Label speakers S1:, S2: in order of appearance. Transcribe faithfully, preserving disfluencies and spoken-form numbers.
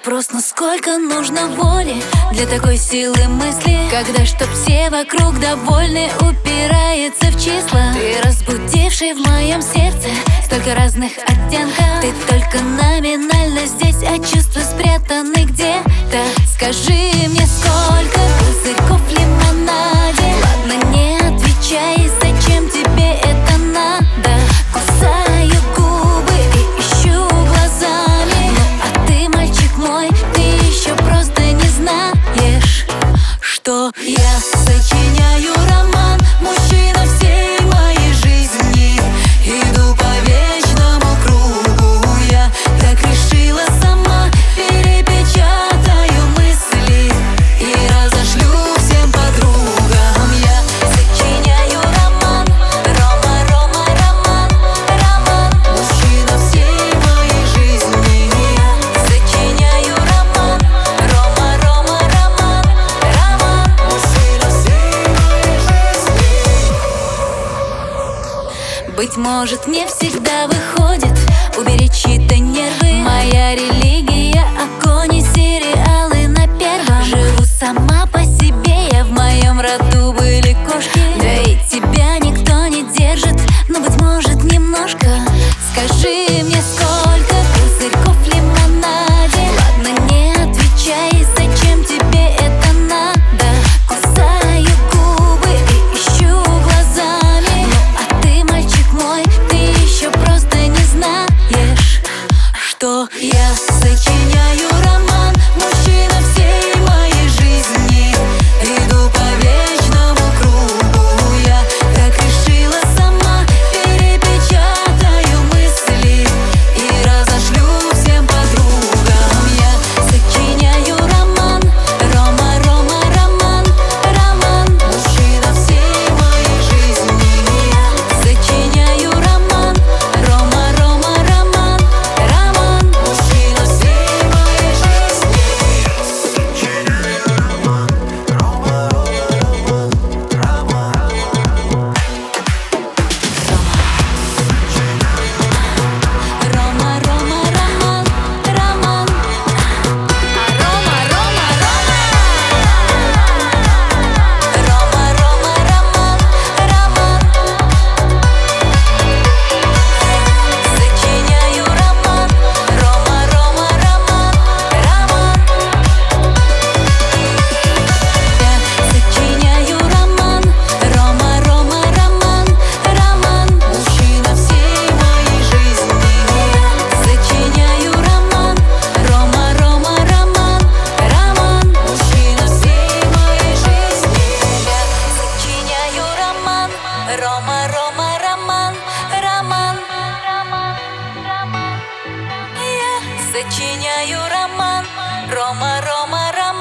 S1: Вопрос, насколько нужно воли для такой силы мысли, когда чтоб все вокруг довольны, упирается в числа. Ты разбудивший в моем сердце столько разных оттенков. Ты только номинально здесь, а чувства спрятаны где-то. Скажи мне, сколько пузырьков в лимонаде? Ладно, не отвечай, зачем тебе это надо? Кусаю губы и ищу глазами. Ну а ты, мальчик мой, ты еще просто не знаешь, что я сочиняю роман, мужчина всей моей жизни. Иду по вечному кругу, я так решила сама. Перепечатаю мысли и разошлю всем подругам. Я сочиняю роман, Рома, Рома, роман, роман, мужчина всей моей жизни. Я сочиняю роман, Рома, Рома, роман, роман, мужчина всей моей жизни. Быть может, не всегда выходит уберечь чьи-то нервы. Моя религия — огонь и сериалы на первом. Живу сама по себе, я в моем роду были кошки. Да и тебя никто не держит, но, быть может, немножко. Скажи мне, сколько пузырьков в лимонаде? Ладно, не отвечай, зачем тебе это надо? Кусаю губы и ищу глазами. Ну а ты, мальчик мой, ты еще просто не знаешь, что я сочиняю роман, мужчина всей моей жизни. Иду по вечному кругу, я так решила сама. Перепечатаю мысли и разошлю всем подругам. Я сочиняю роман, Рома, Рома, роман, роман, мужчина всей моей жизни. Я сочиняю роман, Рома, Рома, роман, роман, мужчина всей моей жизни. Рома, Рома, роман, роман, а Рома, Рома, Рома, Рома, Рома, роман, роман. Сочиняю роман, Рома, Рома, роман, роман. Я сочиняю роман, Рома, Рома, роман, роман, мужчина всей моей жизни. Я сочиняю роман, Рома, Рома, роман, роман, мужчина всей моей жизни. Я сочиняю роман, Рома, Рома, роман, роман, роман. Я сочиняю роман, Рома, Рома, роман.